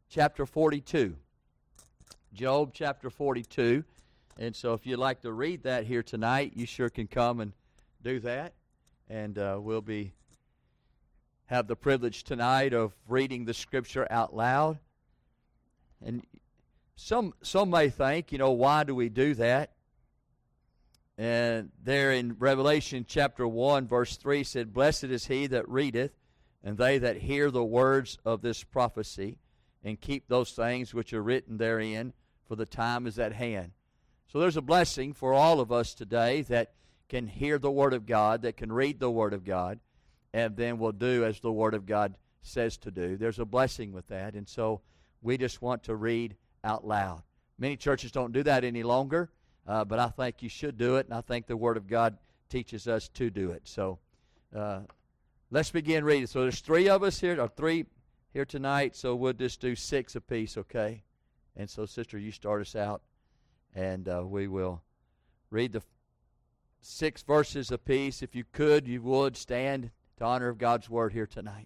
chapter 42. Job chapter 42. And so if you'd like to read that here tonight, you sure can come and do that. And we'll have the privilege tonight of reading the Scripture out loud. And some may think, why do we do that? And there in Revelation chapter 1, verse 3 said, "Blessed is he that readeth, and they that hear the words of this prophecy, and keep those things which are written therein, for the time is at hand." So there's a blessing for all of us today that can hear the Word of God, that can read the Word of God, and then will do as the Word of God says to do. There's a blessing with that, and so we just want to read out loud. Many churches don't do that any longer, but I think you should do it, and I think the Word of God teaches us to do it. So let's begin reading. So there's three here tonight, so we'll just do 6 apiece, okay? And so, sister, you start us out, and we will read the 6 verses apiece. If you could, you would stand to honor of God's Word here tonight.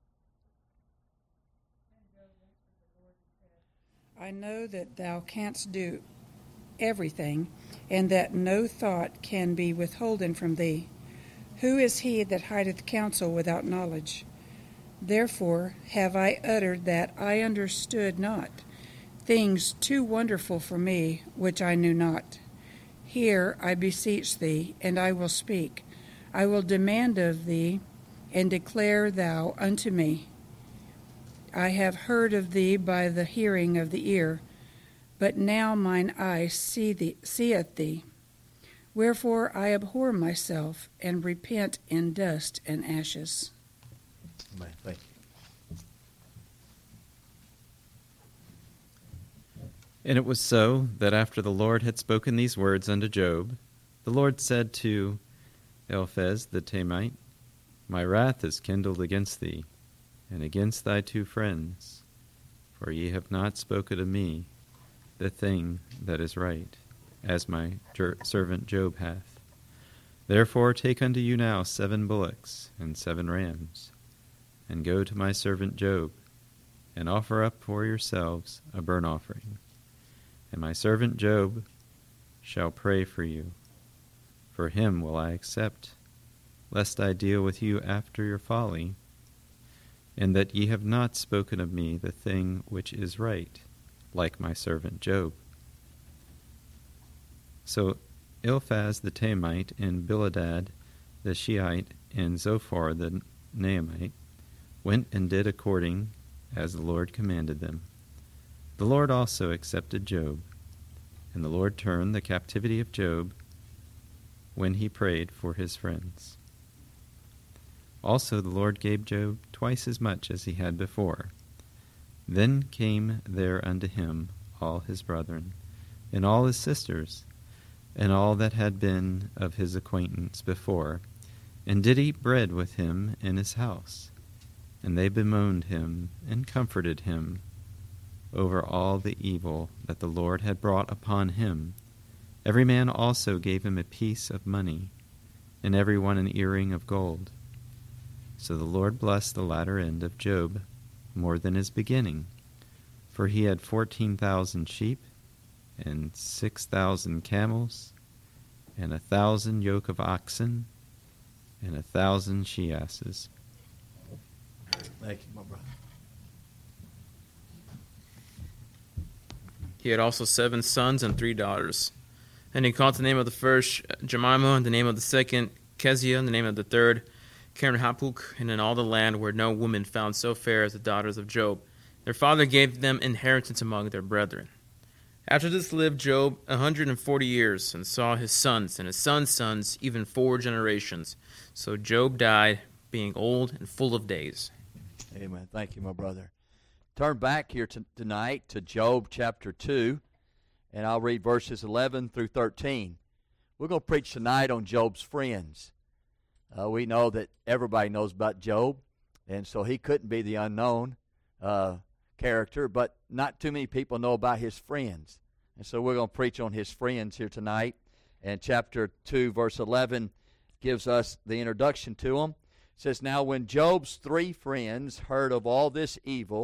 I know that thou canst do everything, and that no thought can be withholden from thee. Who is he that hideth counsel without knowledge? Therefore have I uttered that I understood not, things too wonderful for me, which I knew not. Hear, I beseech thee, and I will speak. I will demand of thee, and declare thou unto me. I have heard of thee by the hearing of the ear, but now mine eye seeth thee. Wherefore I abhor myself, and repent in dust and ashes. Amen. Thank you. And it was so that after the Lord had spoken these words unto Job, the Lord said to Eliphaz the Temite, My wrath is kindled against thee, and against thy 2 friends, for ye have not spoken of me the thing that is right, as my servant Job hath. Therefore take unto you now 7 bullocks and 7 rams, and go to my servant Job, and offer up for yourselves a burnt offering. And my servant Job shall pray for you. For him will I accept, lest I deal with you after your folly, and that ye have not spoken of me the thing which is right, like my servant Job. So Eliphaz the Temite, and Bildad the Shiite, and Zophar the Naamite went and did according as the Lord commanded them. The Lord also accepted Job, and the Lord turned the captivity of Job when he prayed for his friends. Also the Lord gave Job twice as much as he had before. Then came there unto him all his brethren, and all his sisters, and all that had been of his acquaintance before, and did eat bread with him in his house. And they bemoaned him, and comforted him, over all the evil that the Lord had brought upon him. Every man also gave him a piece of money, and every one an earring of gold. So the Lord blessed the latter end of Job more than his beginning, for he had 14,000 sheep, and 6,000 camels, and 1,000 yoke of oxen, and 1,000 she-asses. Thank you, my brother. He had also 7 sons and 3 daughters. And he called the name of the first Jemima, and the name of the second Keziah, and the name of the third Keren-Hapuk. And in all the land were no woman found so fair as the daughters of Job. Their father gave them inheritance among their brethren. After this lived Job 140 years, and saw his sons and his sons' sons, even 4 generations. So Job died, being old and full of days. Amen. Thank you, my brother. Turn back here tonight to Job chapter 2, and I'll read verses 11 through 13. We're going to preach tonight on Job's friends. We know that everybody knows about Job, and so he couldn't be the unknown character, but not too many people know about his friends. And so we're going to preach on his friends here tonight. And chapter 2, verse 11 gives us the introduction to them. It says, Now when Job's 3 friends heard of all this evil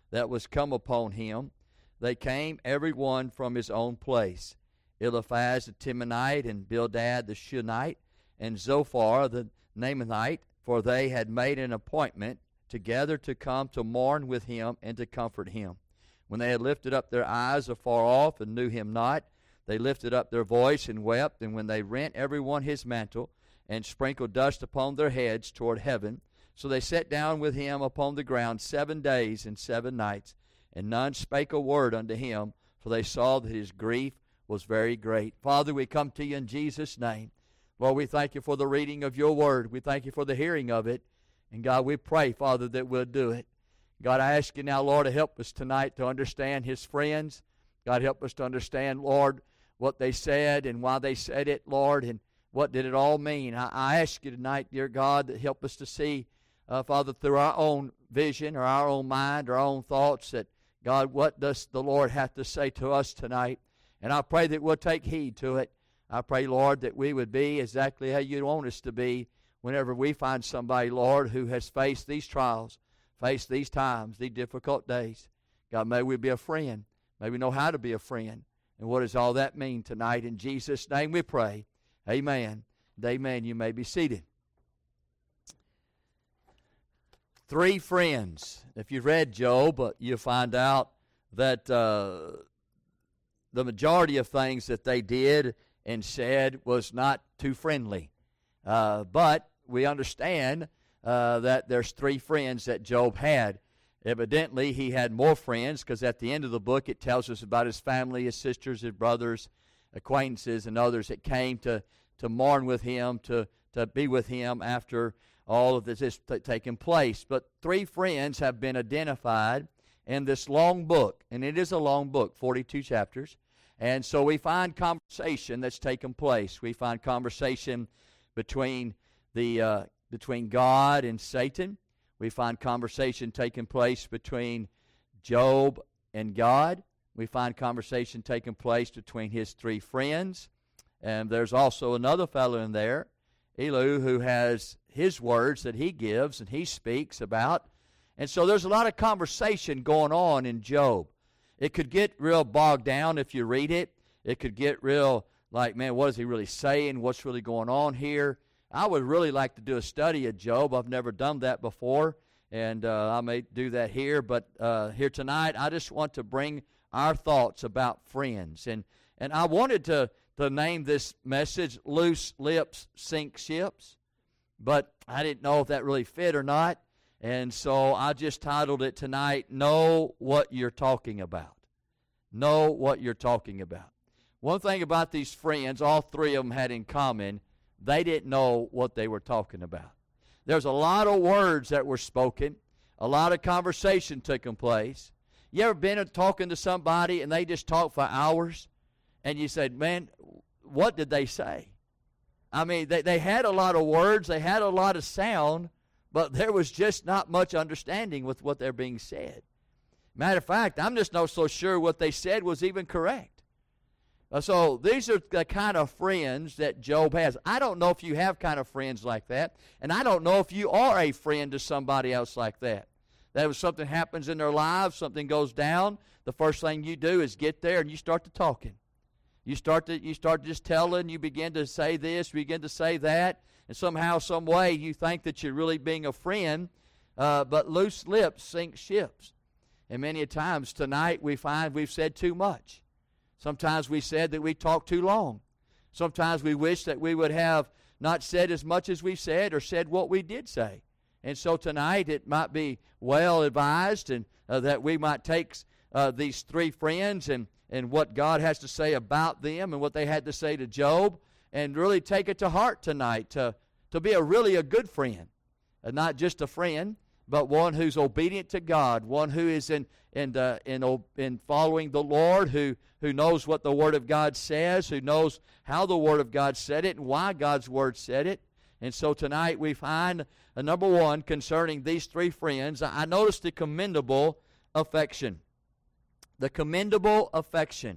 that was come upon him. They came every one from his own place. Eliphaz the Temanite, and Bildad the Shunammite, and Zophar the Naamanite, for they had made an appointment together to come to mourn with him and to comfort him. When they had lifted up their eyes afar off and knew him not, they lifted up their voice and wept. And when they rent every one his mantle, and sprinkled dust upon their heads toward heaven, so they sat down with him upon the ground 7 days and 7 nights, and none spake a word unto him, for they saw that his grief was very great. Father, we come to you in Jesus' name. Lord, we thank you for the reading of your word. We thank you for the hearing of it. And God, we pray, Father, that we'll do it. God, I ask you now, Lord, to help us tonight to understand his friends. God, help us to understand, Lord, what they said and why they said it, Lord, and what did it all mean. I ask you tonight, dear God, to help us to see, Father, through our own vision or our own mind or our own thoughts, that, God, what does the Lord have to say to us tonight? And I pray that we'll take heed to it. I pray, Lord, that we would be exactly how you want us to be whenever we find somebody, Lord, who has faced these trials, faced these times, these difficult days. God, may we be a friend. May we know how to be a friend. And what does all that mean tonight? In Jesus' name we pray. Amen. And amen. You may be seated. 3 friends. If you've read Job, you'll find out that the majority of things that they did and said was not too friendly. But we understand that there's 3 friends that Job had. Evidently, he had more friends, because at the end of the book it tells us about his family, his sisters, his brothers, acquaintances, and others that came to mourn with him, to be with him after all of this has taken place. But 3 friends have been identified in this long book, and it is a long book, 42 chapters. And so we find conversation that's taken place. We find conversation between God and Satan. We find conversation taking place between Job and God. We find conversation taking place between his 3 friends. And there's also another fellow in there, Elihu, who has his words that he gives and he speaks about. And so there's a lot of conversation going on in Job. It could get real bogged down if you read it. It could get real like, man, what is he really saying? What's really going on here? I would really like to do a study of Job. I've never done that before, and I may do that here. But here tonight, I just want to bring our thoughts about friends. And I wanted to name this message, Loose Lips Sink Ships, but I didn't know if that really fit or not. And so I just titled it tonight, Know What You're Talking About. Know what you're talking about. One thing about these friends, all 3 of them had in common, they didn't know what they were talking about. There's a lot of words that were spoken, a lot of conversation taking place. You ever been talking to somebody and they just talk for hours, and you said, man, what did they say? I mean, they had a lot of words, they had a lot of sound, but there was just not much understanding with what they're being said. Matter of fact, I'm just not so sure what they said was even correct. So these are the kind of friends that Job has. I don't know if you have kind of friends like that, and I don't know if you are a friend to somebody else like that. That if something happens in their lives, something goes down, the first thing you do is get there and you start to talking. You start just telling, you begin to say this, you begin to say that, and somehow, some way, you think that you're really being a friend, but loose lips sink ships. And many a times tonight we find we've said too much. Sometimes we said that we talked too long. Sometimes we wish that we would have not said as much as we said or said what we did say. And so tonight it might be well advised and that we might take these 3 friends and what God has to say about them and what they had to say to Job, and really take it to heart tonight to be really a good friend. Not just a friend, but one who's obedient to God, one who is in following the Lord, who knows what the Word of God says, who knows how the Word of God said it and why God's Word said it. And so tonight we find number 1 concerning these 3 friends. I noticed the commendable affection. The commendable affection.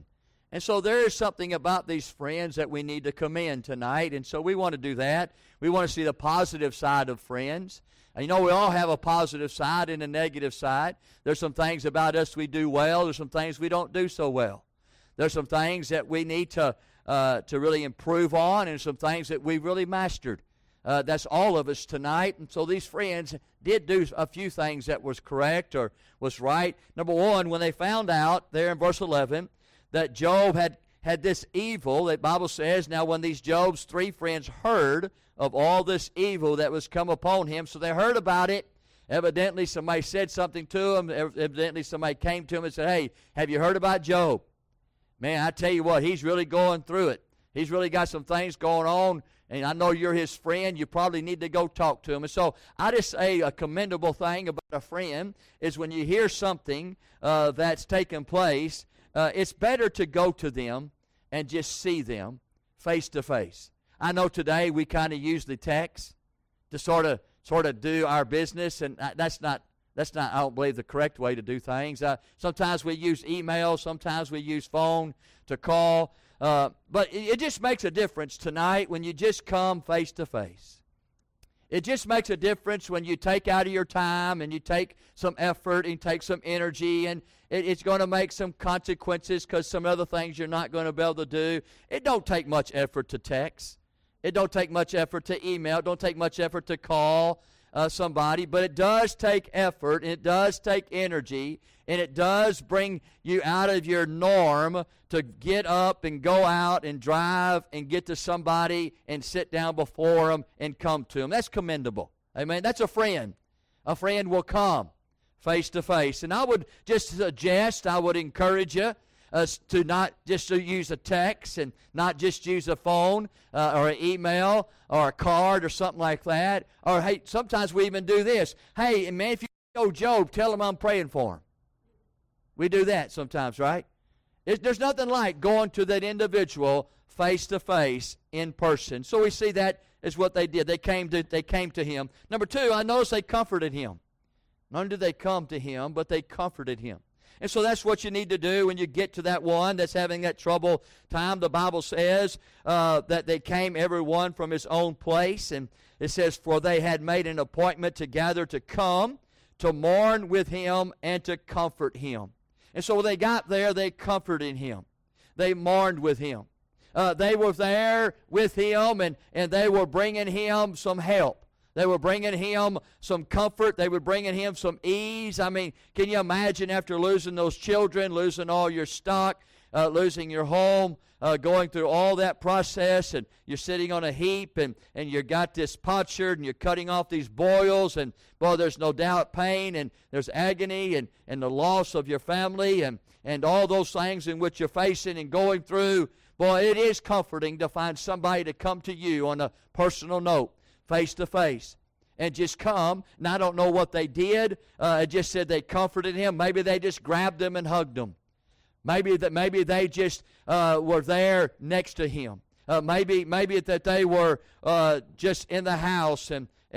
And so there is something about these friends that we need to commend tonight, and so we want to do that. We want to see the positive side of friends. And we all have a positive side and a negative side. There's some things about us we do well. There's some things we don't do so well. There's some things that we need to really improve on, and some things that we've really mastered. That's all of us tonight. And so these friends did do a few things that was correct or was right. Number one, when they found out there in verse 11 that Job had this evil, the Bible says, now when these Job's three friends heard of all this evil that was come upon him, so they heard about it. Evidently somebody said something to him. Evidently somebody came to him and said, hey, have you heard about Job? Man, I tell you what, he's really going through it. He's really got some things going on, and I know you're his friend. You probably need to go talk to him. And so I just say a commendable thing about a friend is when you hear something that's taken place, it's better to go to them and just see them face to face. I know today we kind of use the text to sort of do our business, and that's not, I don't believe, the correct way to do things. Sometimes we use email, sometimes we use phone to call, but it just makes a difference tonight when you just come face to face. It just makes a difference when you take out of your time and you take some effort and take some energy, and it's going to make some consequences because some other things you're not going to be able to do. It don't take much effort to text. It don't take much effort to email. It don't take much effort to call somebody, but it does take effort, and it does take energy, and it does bring you out of your norm to get up and go out and drive and get to somebody and sit down before them and come to them. That's commendable. Amen. That's a friend. A friend will come face to face. And I would just suggest, I would encourage you to not just to use a text and not just use a phone or an email or a card or something like that. Or, hey, sometimes we even do this. Hey, man, if you know Job, tell him I'm praying for him. We do that sometimes, right? There's nothing like going to that individual face to face in person. So we see that is what they did. They came to him. Number two, I notice they comforted him. Not only did they come to him, but they comforted him. And so that's what you need to do when you get to that one that's having that trouble time. The Bible says that they came every one from his own place. And it says, for they had made an appointment together to come, to mourn with him, and to comfort him. And so when they got there, they comforted him. They mourned with him. They were there with him, and they were bringing him some help. They were bringing him some comfort. They were bringing him some ease. I mean, can you imagine after losing those children, losing all your stock, losing your home, going through all that process, and you're sitting on a heap, and you got this potsherd, and you're cutting off these boils, and, boy, there's no doubt pain, and there's agony, and the loss of your family, and all those things in which you're facing and going through. Boy, it is comforting to find somebody to come to you on a personal note, face to face, and just come. And I don't know what they did. It just said they comforted him. Maybe they just grabbed him and hugged him. Maybe they just were there next to him. Maybe that they were just in the house,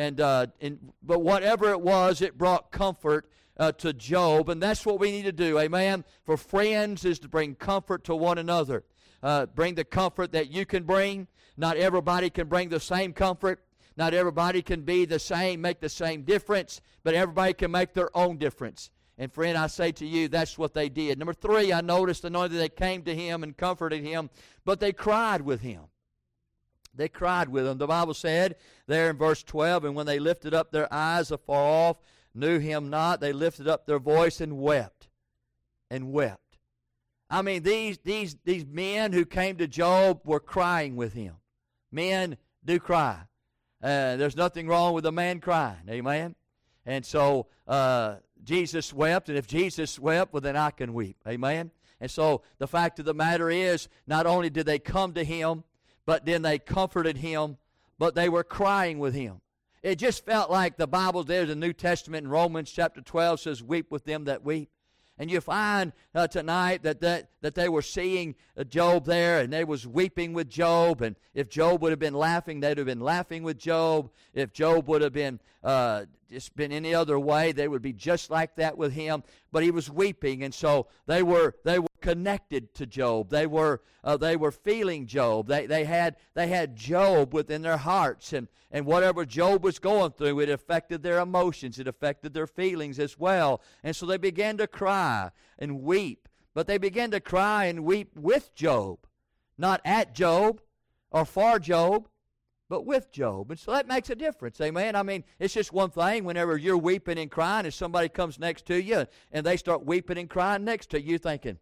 but whatever it was, it brought comfort to Job, and that's what we need to do. Amen. For friends is to bring comfort to one another. Bring the comfort that you can bring. Not everybody can bring the same comfort. Not everybody can be the same, make the same difference, but everybody can make their own difference. And friend, I say to you, that's what they did. Number three, I noticed not only they came to him and comforted him, but they cried with him. They cried with him. The Bible said there in verse 12, and when they lifted up their eyes afar off, knew him not, they lifted up their voice and wept. And wept. I mean, these men who came to Job were crying with him. Men do cry. There's nothing wrong with a man crying. Amen? And so Jesus wept, and if Jesus wept, well, then I can weep. Amen? And so the fact of the matter is, not only did they come to him, but then they comforted him, but they were crying with him. It just felt like the Bible, there's a New Testament in Romans chapter 12 says, weep with them that weep. And you find tonight that they were seeing Job there, and they was weeping with Job. And if Job would have been laughing, they'd have been laughing with Job. If Job would have been just been any other way, they would be just like that with him. But he was weeping, and so they were connected to Job. They were feeling Job. They had Job within their hearts, and whatever Job was going through, it affected their emotions. It affected their feelings as well. And so they began to cry and weep. But they began to cry and weep with Job, not at Job or for Job, but with Job. And so that makes a difference, amen? I mean, it's just one thing whenever you're weeping and crying and somebody comes next to you and they start weeping and crying next to you, thinking,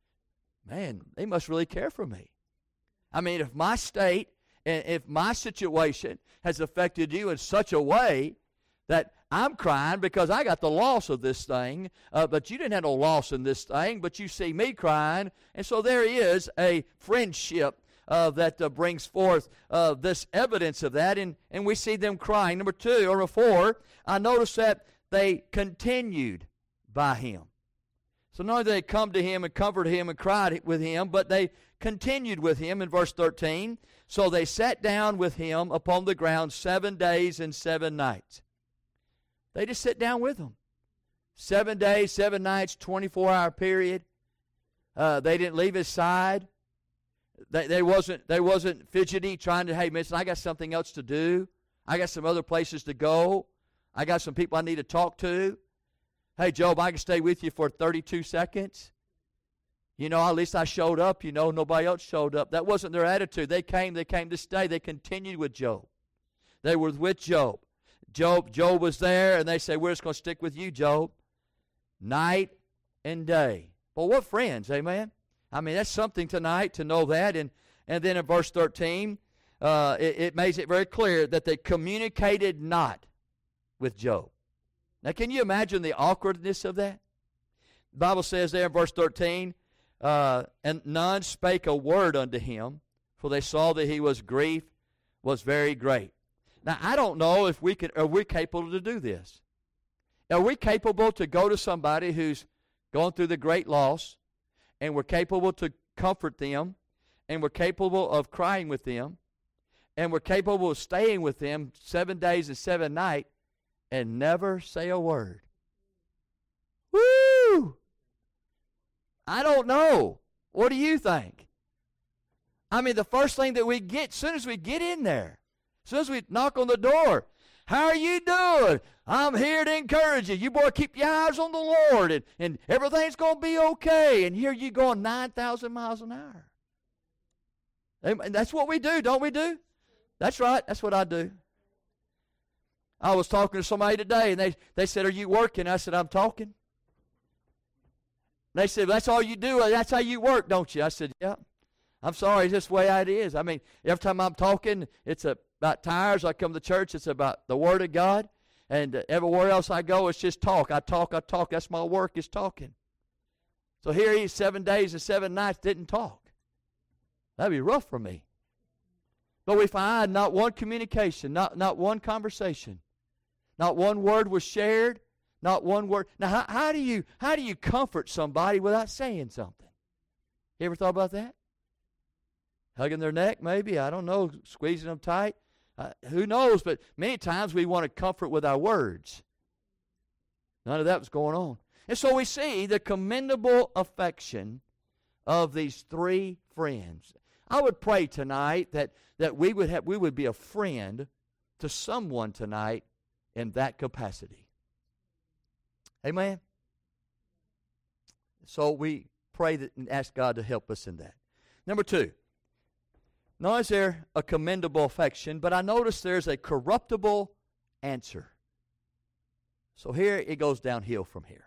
man, they must really care for me. I mean, if my state and if my situation has affected you in such a way that I'm crying because I got the loss of this thing, but you didn't have no loss in this thing, but you see me crying, and so there is a friendship that brings forth this evidence of that, and we see them crying. Number 4, I notice that they continued by him. So not only did they come to him and comfort him and cried with him, but they continued with him in verse 13. So they sat down with him upon the ground 7 days and 7 nights. They just sit down with him. 7 days, 7 nights, 24-hour period. They didn't leave his side. They wasn't fidgety, trying to, hey, listen, I got something else to do. I got some other places to go. I got some people I need to talk to. Hey, Job, I can stay with you for 32 seconds. You know, at least I showed up. You know, nobody else showed up. That wasn't their attitude. They came to stay. They continued with Job. They were with Job. Job was there, and they say, we're just going to stick with you, Job, night and day. Well, what friends, amen? I mean, that's something tonight to know that. And then in verse 13, it makes it very clear that they communicated not with Job. Now, can you imagine the awkwardness of that? The Bible says there in verse 13, and none spake a word unto him, for they saw that grief was very great. Now, I don't know if are we capable to do this? Are we capable to go to somebody who's going through the great loss, and we're capable to comfort them, and we're capable of crying with them, and we're capable of staying with them 7 days and 7 nights, and never say a word? Woo! I don't know. What do you think? I mean, the first thing that we get, as soon as we get in there, as soon as we knock on the door, how are you doing? I'm here to encourage you. You boy, keep your eyes on the Lord, and everything's going to be okay. And here you going 9,000 miles an hour. And that's what we do, don't we do? That's right. That's what I do. I was talking to somebody today, and they said, are you working? I said, I'm talking. They said, that's all you do. That's how you work, don't you? I said, yeah. I'm sorry, it's just the way it is. I mean, every time I'm talking, it's about tires. I come to church, it's about the Word of God. And everywhere else I go, it's just talk. I talk. That's my work, is talking. So here he is, 7 days and 7 nights, didn't talk. That'd be rough for me. But we find not one communication, not one conversation. Not one word was shared. Not one word. Now, how do you comfort somebody without saying something? You ever thought about that? Hugging their neck, maybe. I don't know. Squeezing them tight. Who knows? But many times we want to comfort with our words. None of that was going on. And so we see the commendable affection of these 3 friends. I would pray tonight that we would be a friend to someone tonight in that capacity. Amen? So we pray that and ask God to help us in that. Number 2, not only is there a commendable affection, but I notice there's a corruptible answer. So here it goes downhill from here.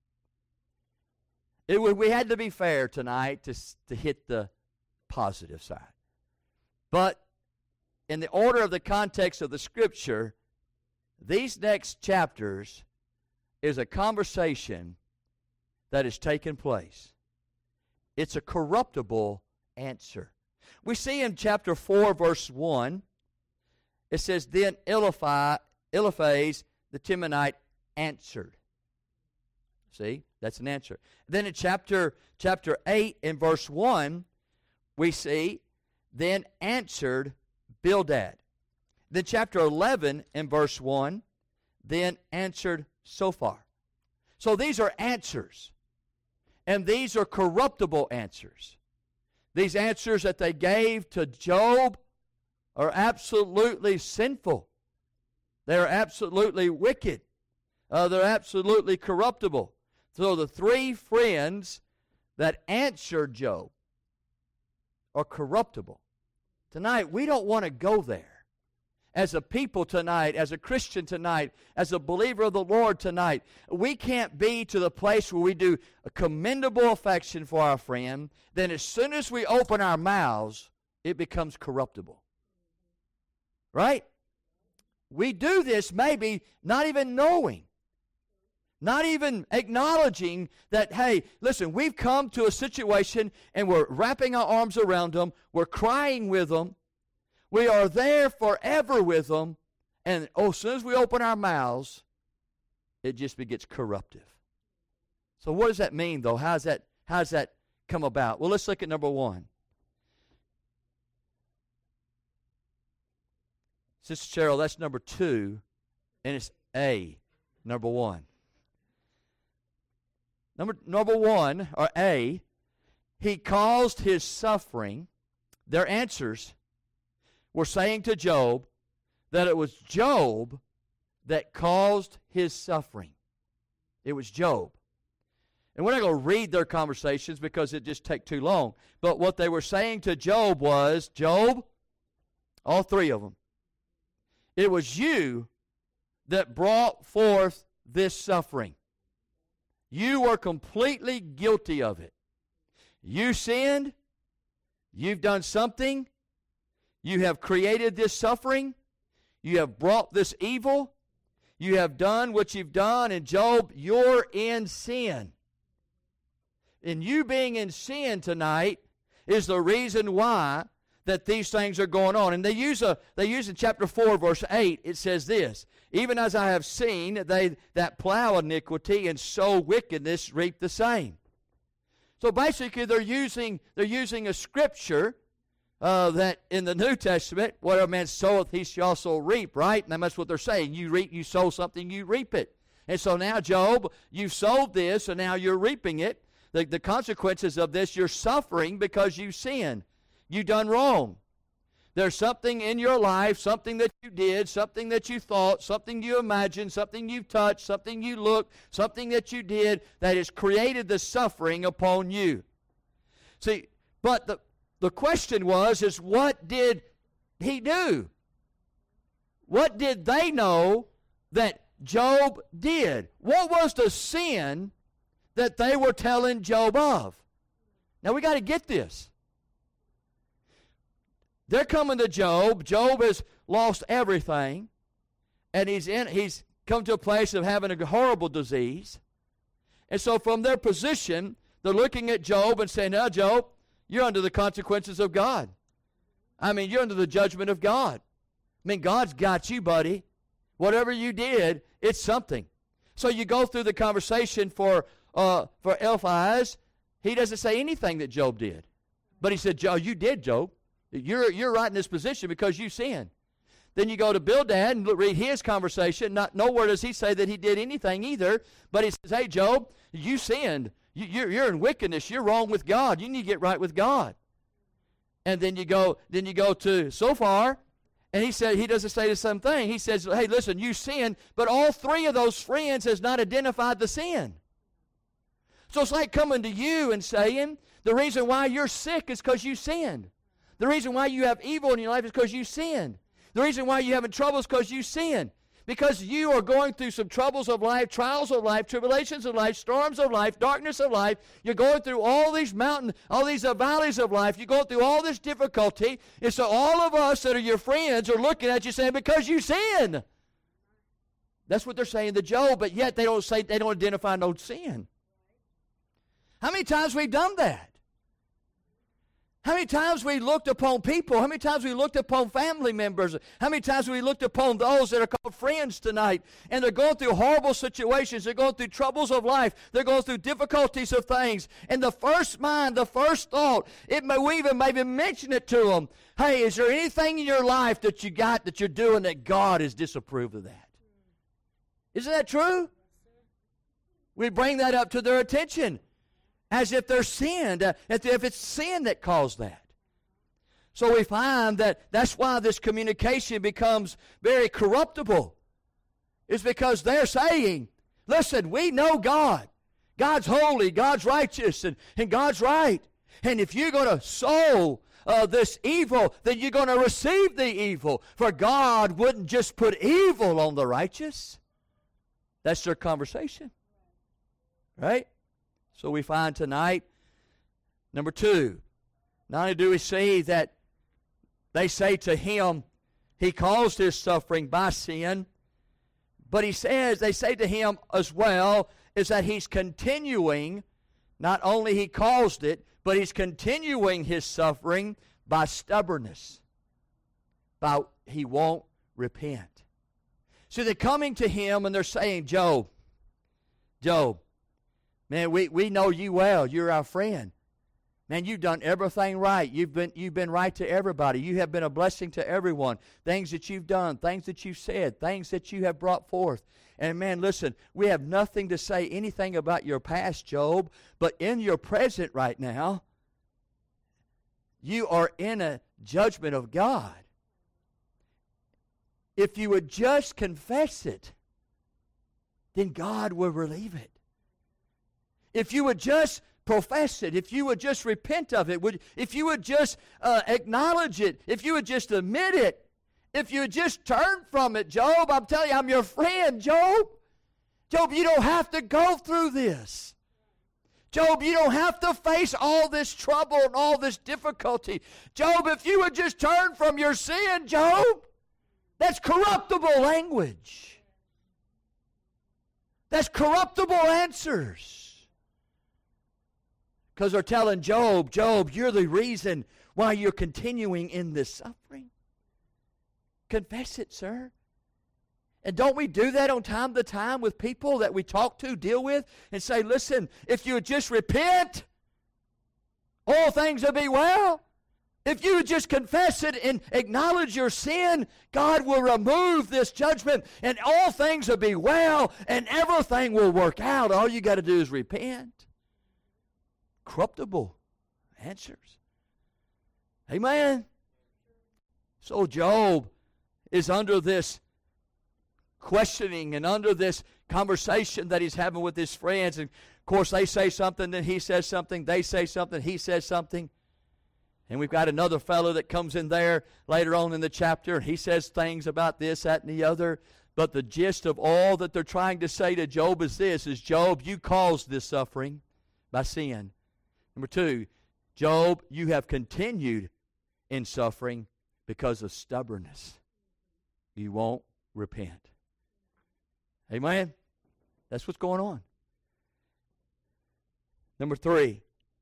We had to be fair tonight to hit the positive side. But in the order of the context of the Scripture, these next chapters is a conversation that is taking place. It's a corruptible answer. We see in chapter 4, verse 1, it says, then Eliphaz the Temanite answered. See, that's an answer. Then in chapter 8 in verse 1, we see, then answered Bildad. Then chapter 11 in verse 1, then answered Zophar. So these are answers. And these are corruptible answers. These answers that they gave to Job are absolutely sinful. They're absolutely wicked. They're absolutely corruptible. So the three friends that answered Job are corruptible. Tonight, we don't want to go there. As a people tonight, as a Christian tonight, as a believer of the Lord tonight, we can't be to the place where we do a commendable affection for our friend, then as soon as we open our mouths, it becomes corruptible. Right? We do this maybe not even knowing, not even acknowledging that, hey, listen, we've come to a situation and we're wrapping our arms around them, we're crying with them, we are there forever with them, and as soon as we open our mouths, it just gets corruptive. So what does that mean, though? How does that come about? Well, let's look at number one. Sister Cheryl, that's number two, and it's A, number one. Number one, or A, he caused his suffering. Their answers were saying to Job that it was Job that caused his suffering. It was Job. And we're not going to read their conversations because it just take too long. But what they were saying to Job was, Job, all three of them, it was you that brought forth this suffering. You were completely guilty of it. You sinned. You've done something. You have created this suffering. You have brought this evil. You have done what you've done. And Job, you're in sin. And you being in sin tonight is the reason why that these things are going on. And they use in chapter 4, verse 8, it says this, even as I have seen, they that plow iniquity and sow wickedness reap the same. So basically they're using a scripture that in the New Testament, whatever man soweth, he shall also reap, right? And that's what they're saying. You sow something, you reap it. And so now, Job, you sowed this, and now you're reaping it. The consequences of this, you're suffering because you sinned. You done wrong. There's something in your life, something that you did, something that you thought, something you imagined, something you touched, something you looked, something that you did that has created the suffering upon you. See, but the question is what did he do? What did they know that Job did? What was the sin that they were telling Job of? Now we got to get this. They're coming to Job. Job has lost everything, and he's come to a place of having a horrible disease. And so from their position, they're looking at Job and saying, now, Job, you're under the consequences of God. I mean, you're under the judgment of God. I mean, God's got you, buddy. Whatever you did, it's something. So you go through the conversation for Eliphaz. He doesn't say anything that Job did. But he said, Job, you did, Job. You're right in this position because you sinned. Then you go to Bildad and read his conversation. Nowhere does he say that he did anything either. But he says, hey, Job, you sinned. You're in wickedness. You're wrong with God. You need to get right with God. And then you go to Zophar, and he doesn't say the same thing. He says, hey, listen, you sinned, but all three of those friends has not identified the sin. So it's like coming to you and saying, the reason why you're sick is because you sinned. The reason why you have evil in your life is because you sinned. The reason why you're having trouble is because you sinned. Because you are going through some troubles of life, trials of life, tribulations of life, storms of life, darkness of life. You're going through all these mountains, all these valleys of life. You're going through all this difficulty. And so all of us that are your friends are looking at you saying, because you sinned. That's what they're saying to Job, but yet they don't identify no sin. How many times we've done that? How many times we looked upon people? How many times we looked upon family members? How many times we looked upon those that are called friends tonight? And they're going through horrible situations. They're going through troubles of life. They're going through difficulties of things. And the first thought, we even maybe mention it to them. Hey, is there anything in your life that you got that you're doing that God has disapproved of that? Isn't that true? We bring that up to their attention. as if they're sinned, as if it's sin that caused that. So we find that that's why this communication becomes very corruptible. It's because they're saying, listen, we know God. God's holy, God's righteous, and God's right. And if you're going to sow this evil, then you're going to receive the evil. For God wouldn't just put evil on the righteous. That's their conversation. Right? So we find tonight, number 2, not only do we see that they say to him, he caused his suffering by sin, but they say to him as well, is that he's continuing, not only he caused it, but he's continuing his suffering by stubbornness. He won't repent. So they're coming to him and they're saying, Job, man, we know you well. You're our friend. Man, you've done everything right. You've been right to everybody. You have been a blessing to everyone. Things that you've done, things that you've said, things that you have brought forth. And man, listen, we have nothing to say anything about your past, Job, but in your present right now, you are in a judgment of God. If you would just confess it, then God will relieve it. If you would just profess it, if you would just repent of it, if you would just acknowledge it, if you would just admit it, if you would just turn from it, Job, I'm telling you, I'm your friend, Job. Job, you don't have to go through this. Job, you don't have to face all this trouble and all this difficulty. Job, if you would just turn from your sin, Job, that's corruptible language. That's corruptible answers. Because they're telling Job, you're the reason why you're continuing in this suffering. Confess it, sir. And don't we do that on time to time with people that we talk to, deal with, and say, listen, if you would just repent, all things will be well. If you would just confess it and acknowledge your sin, God will remove this judgment, and all things will be well, and everything will work out. All you got to do is repent. Corruptible answers. Amen. So Job is under this questioning and under this conversation that he's having with his friends. And of course, they say something, then he says something. They say something, he says something. And we've got another fellow that comes in there later on in the chapter, and he says things about this, that, and the other. But the gist of all that they're trying to say to Job is this, is Job, you caused this suffering by sin. Number 2, Job, you have continued in suffering because of stubbornness. You won't repent. Amen? That's what's going on. Number 3,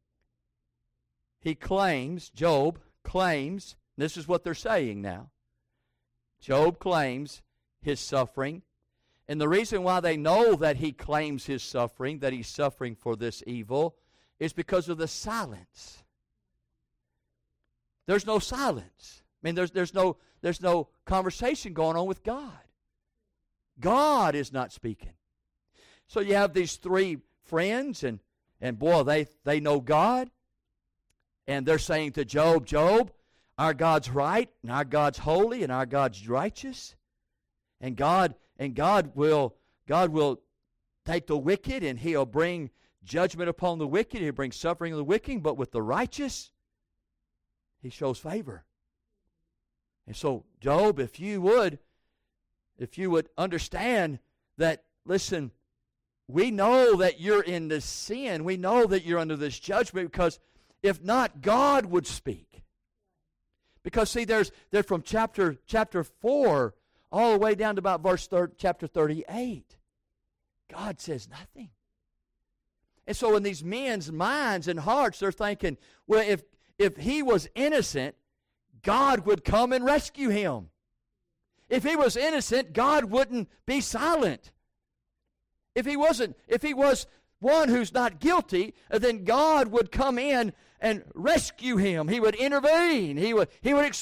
Job claims, this is what they're saying now. Job claims his suffering. And the reason why they know that he claims his suffering, that he's suffering for this evil, is because of the silence. There's no silence. I mean, there's no conversation going on with God. God is not speaking. So you have these 3 friends, and boy, they know God. And they're saying to Job, our God's right, and our God's holy, and our God's righteous. And God will take the wicked, and He'll bring judgment upon the wicked. He'll bring suffering on the wicked, but with the righteous, He shows favor. And so, Job, if you would understand that, listen, we know that you're in this sin. We know that you're under this judgment, because if not, God would speak. Because, see, they're from chapter 4 all the way down to about chapter 38. God says nothing. And so in these men's minds and hearts, they're thinking, well, if he was innocent, God would come and rescue him. If he was innocent, God wouldn't be silent. If he was one who's not guilty, then God would come in and rescue him. He would intervene. He would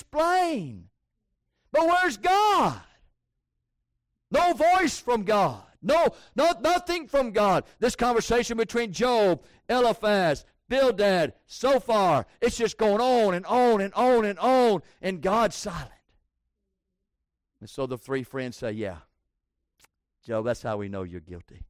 explain. But where's God? No voice from God. No, nothing from God. This conversation between Job, Eliphaz, Bildad, so far, it's just going on and on and on and on, and God's silent. And so the three friends say, yeah, Job, that's how we know you're guilty.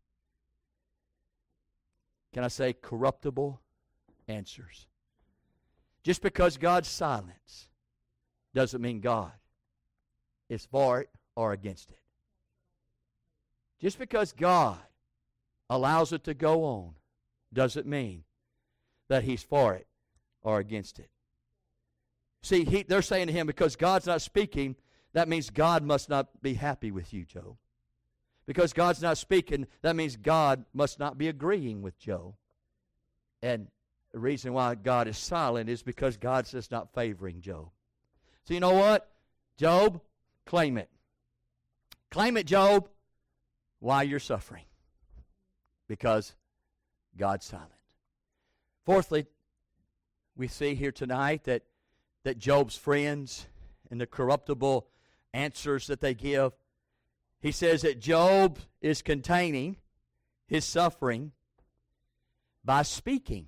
Can I say corruptible answers? Just because God's silence doesn't mean God is for it or against it. Just because God allows it to go on doesn't mean that He's for it or against it. See, they're saying to him, because God's not speaking, that means God must not be happy with you, Job. Because God's not speaking, that means God must not be agreeing with Job. And the reason why God is silent is because God's just not favoring Job. So you know what? Job, claim it. Claim it, Job, why you're suffering. Because God's silent. Fourthly, we see here tonight that Job's friends and the corruptible answers that they give, he says that Job is containing his suffering by speaking.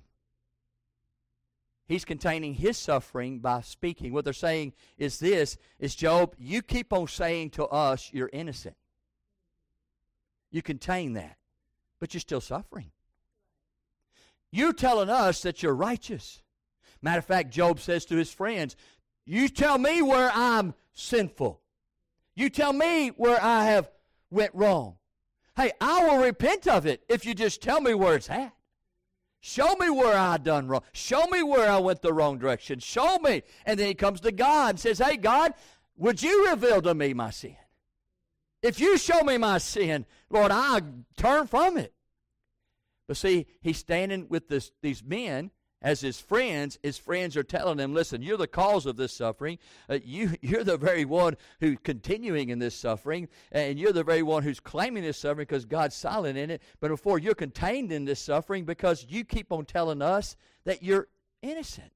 He's containing his suffering by speaking. What they're saying is this, is Job, you keep on saying to us you're innocent. You contain that, but you're still suffering. You're telling us that you're righteous. Matter of fact, Job says to his friends, you tell me where I'm sinful. You tell me where I have went wrong. Hey, I will repent of it if you just tell me where it's at. Show me where I done wrong. Show me where I went the wrong direction. Show me. And then he comes to God and says, hey, God, would you reveal to me my sin? If you show me my sin, Lord, I turn from it. But see, he's standing with these men as his friends. His friends are telling him, listen, you're the cause of this suffering. You're the very one who's continuing in this suffering, and you're the very one who's claiming this suffering because God's silent in it. But before, you're contained in this suffering because you keep on telling us that you're innocent.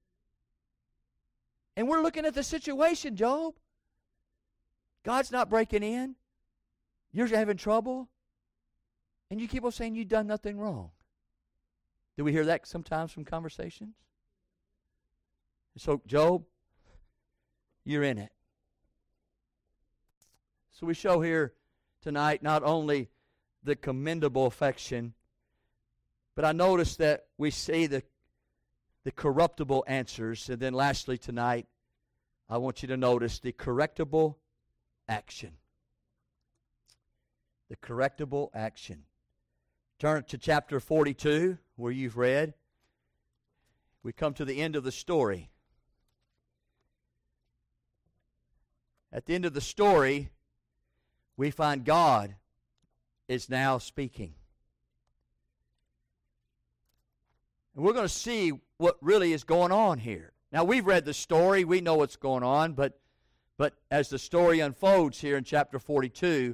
And we're looking at the situation, Job. God's not breaking in. You're having trouble. And you keep on saying you've done nothing wrong. Do we hear that sometimes from conversations? So, Job, you're in it. So we show here tonight not only the commendable affection, but I notice that we see the corruptible answers. And then lastly tonight, I want you to notice the correctable action. The correctable action. Turn to chapter 42, where you've read. We come to the end of the story. At the end of the story, we find God is now speaking. And we're going to see what really is going on here. Now, we've read the story. We know what's going on. But as the story unfolds here in chapter 42,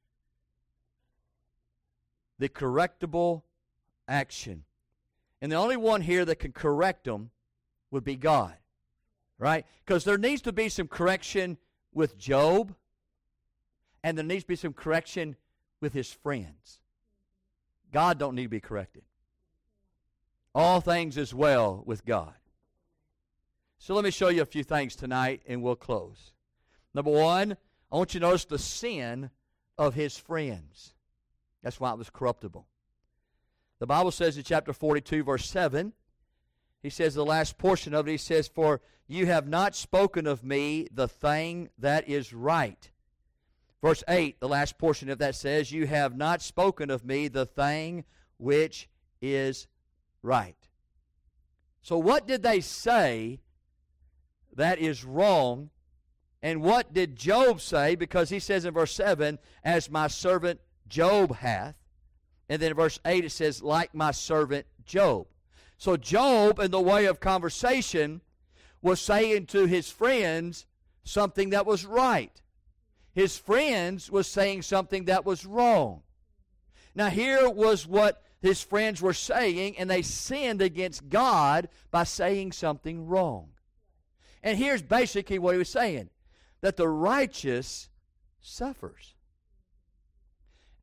the correctable action. And the only one here that can correct them would be God. Right? Because there needs to be some correction with Job, and there needs to be some correction with his friends. God don't need to be corrected. All things is well with God. So let me show you a few things tonight, and we'll close. Number one, I want you to notice the sin of his friends. That's why it was corruptible. The Bible says in chapter 42, verse 7, he says the last portion of it, he says, for you have not spoken of me the thing that is right. Verse 8, the last portion of that says, you have not spoken of me the thing which is right. So what did they say that is wrong? And what did Job say? Because he says in verse 7, as my servant Job hath. And then in verse 8 it says, like my servant Job. So Job, in the way of conversation, was saying to his friends something that was right. His friends was saying something that was wrong. Now here was what his friends were saying, and they sinned against God by saying something wrong. And here's basically what he was saying, that the righteous suffers.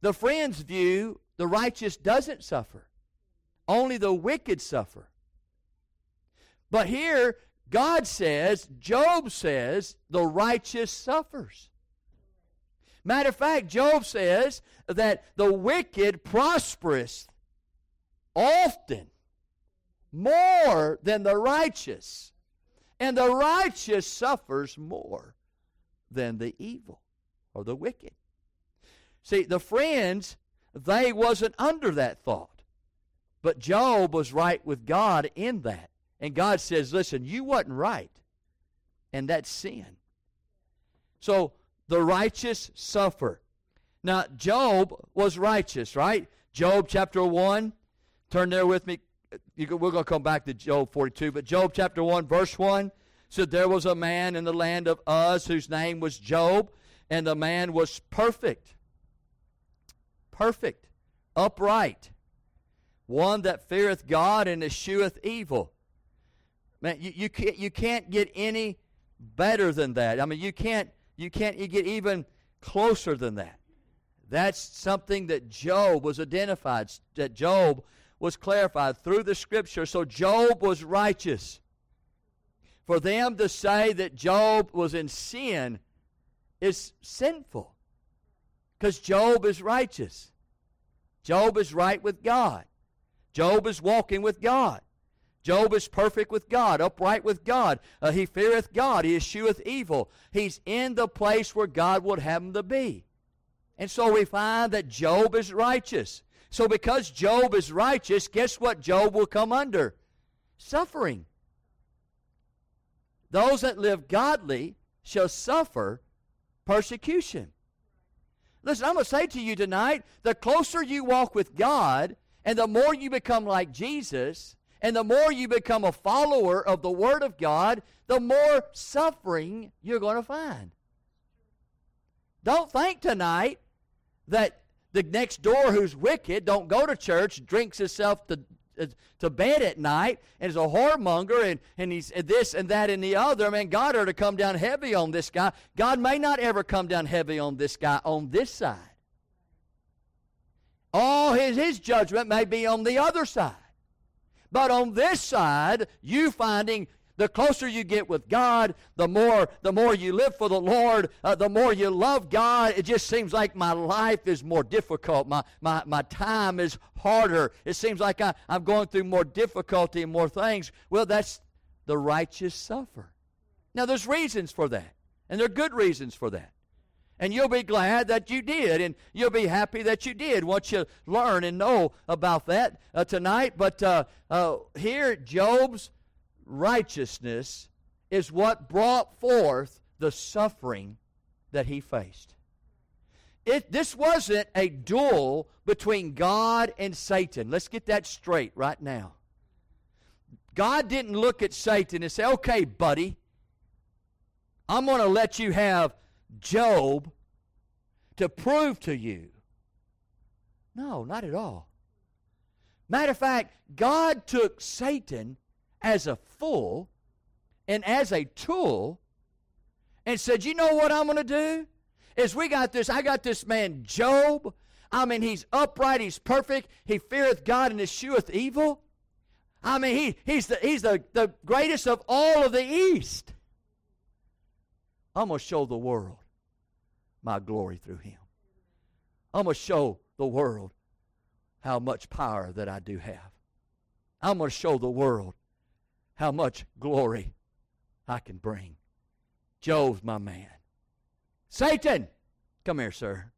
The friends' view, the righteous doesn't suffer. Only the wicked suffer. But here, God says, Job says, the righteous suffers. Matter of fact, Job says that the wicked prospereth often more than the righteous, and the righteous suffers more than the evil or the wicked. See, the friends, they wasn't under that thought, but Job was right with God in that. And God says, listen, you wasn't right, and that's sin. So the righteous suffer. Now, Job was righteous, right? Job chapter 1, turn there with me. We're going to come back to Job 42, but Job chapter 1, verse 1 said, there was a man in the land of Uz whose name was Job, and the man was perfect, upright, one that feareth God and escheweth evil. Man, you can't get any better than that. I mean, you can't get even closer than that. That's something that Job was identified, that Job was clarified through the Scripture. So Job was righteous. For them to say that Job was in sin is sinful, because Job is righteous. Job is right with God. Job is walking with God. Job is perfect with God, upright with God. He feareth God. He escheweth evil. He's in the place where God would have him to be. And so we find that Job is righteous. So because Job is righteous, guess what Job will come under? Suffering. Those that live godly shall suffer persecution. Listen, I'm going to say to you tonight, the closer you walk with God, and the more you become like Jesus, and the more you become a follower of the Word of God, the more suffering you're going to find. Don't think tonight that the next door who's wicked, don't go to church, drinks himself to bed at night, and is a whoremonger, and he's this and that and the other. Man, God ought to come down heavy on this guy. God may not ever come down heavy on this guy on this side. Oh, his judgment may be on the other side. But on this side, you finding the closer you get with God, the more you live for the Lord, the more you love God. It just seems like my life is more difficult. My time is harder. It seems like I'm going through more difficulty and more things. Well, that's the righteous suffer. Now, there's reasons for that, and there are good reasons for that. And you'll be glad that you did, and you'll be happy that you did once you learn and know about that tonight. But here, Job's righteousness is what brought forth the suffering that he faced. This wasn't a duel between God and Satan. Let's get that straight right now. God didn't look at Satan and say, okay, buddy, I'm going to let you have Job to prove to you. No, not at all. Matter of fact, God took Satan as a fool and as a tool and said, you know what I'm going to do? I got this man Job. I mean, he's upright, he's perfect, he feareth God and escheweth evil. I mean, he's the greatest of all of the East. I'm going to show the world my glory through him. I'm going to show the world how much power that I do have. I'm going to show the world how much glory I can bring. Job's my man. Satan, come here, sir.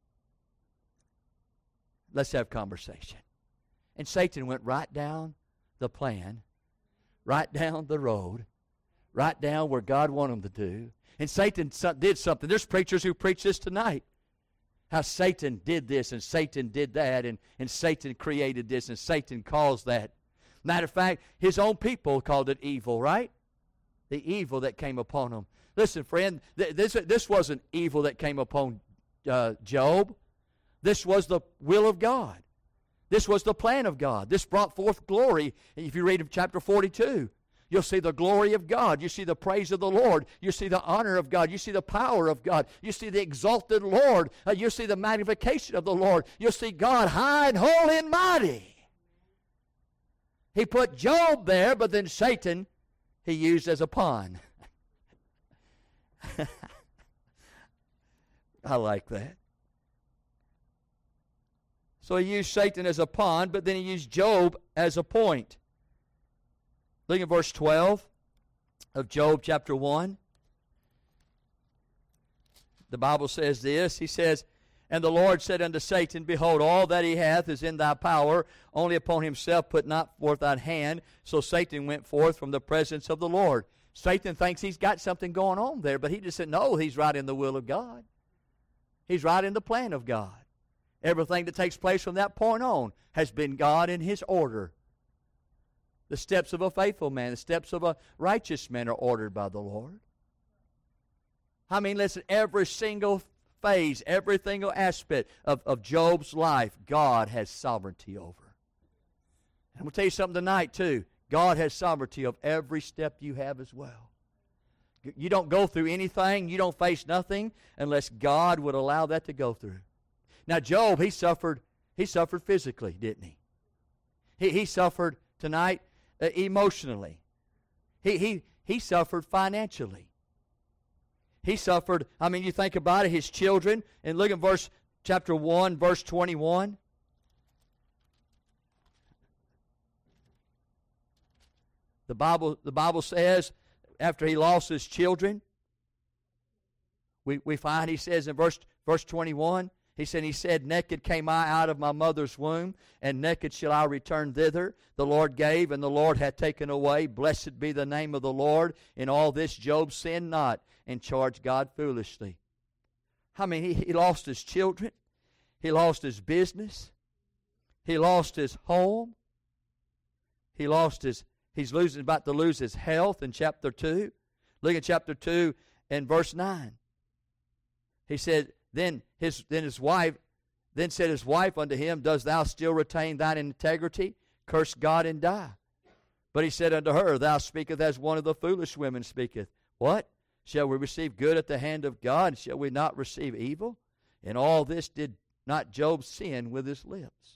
Let's have conversation. And Satan went right down the plan, right down the road, right down where God wanted him to do. And Satan did something. There's preachers who preach this tonight. How Satan did this and Satan did that and Satan created this and Satan caused that. Matter of fact, his own people called it evil, right? The evil that came upon him. Listen, friend, this wasn't evil that came upon Job. This was the will of God. This was the plan of God. This brought forth glory. If you read chapter 42, You'll see the glory of God. You see the praise of the Lord. You see the honor of God. You see the power of God. You see the exalted Lord. You see the magnification of the Lord. You'll see God high and holy and mighty. He put Job there, but then Satan he used as a pawn. I like that. So he used Satan as a pawn, but then he used Job as a point. Look at verse 12 of Job chapter 1. The Bible says this. He says, "And the Lord said unto Satan, Behold, all that he hath is in thy power. Only upon himself put not forth thine hand. So Satan went forth from the presence of the Lord." Satan thinks he's got something going on there, but he just said, no, he's right in the will of God. He's right in the plan of God. Everything that takes place from that point on has been God in his order. The steps of a faithful man, the steps of a righteous man are ordered by the Lord. I mean, listen, every single phase, every single aspect of Job's life, God has sovereignty over. And I'm going to tell you something tonight, too. God has sovereignty of every step you have as well. You don't go through anything, you don't face nothing unless God would allow that to go through. Now, Job, he suffered physically, didn't he? He suffered tonight emotionally. He suffered financially. He suffered, I mean, you think about it, his children, and look at chapter 1, verse 21. The Bible says, after he lost his children, we find, he says in verse 21, he said, "Naked came I out of my mother's womb, and naked shall I return thither. The Lord gave, and the Lord hath taken away. Blessed be the name of the Lord. In all this Job sinned not, and charged God foolishly." I mean, he lost his children. He lost his business. He lost his home. He's about to lose his health in chapter 2. Look at chapter 2 and verse 9. He said, Then said his wife unto him, "Dost thou still retain thine integrity? Curse God and die." But he said unto her, "Thou speakest as one of the foolish women speaketh. What? Shall we receive good at the hand of God? Shall we not receive evil? In all this did not Job sin with his lips."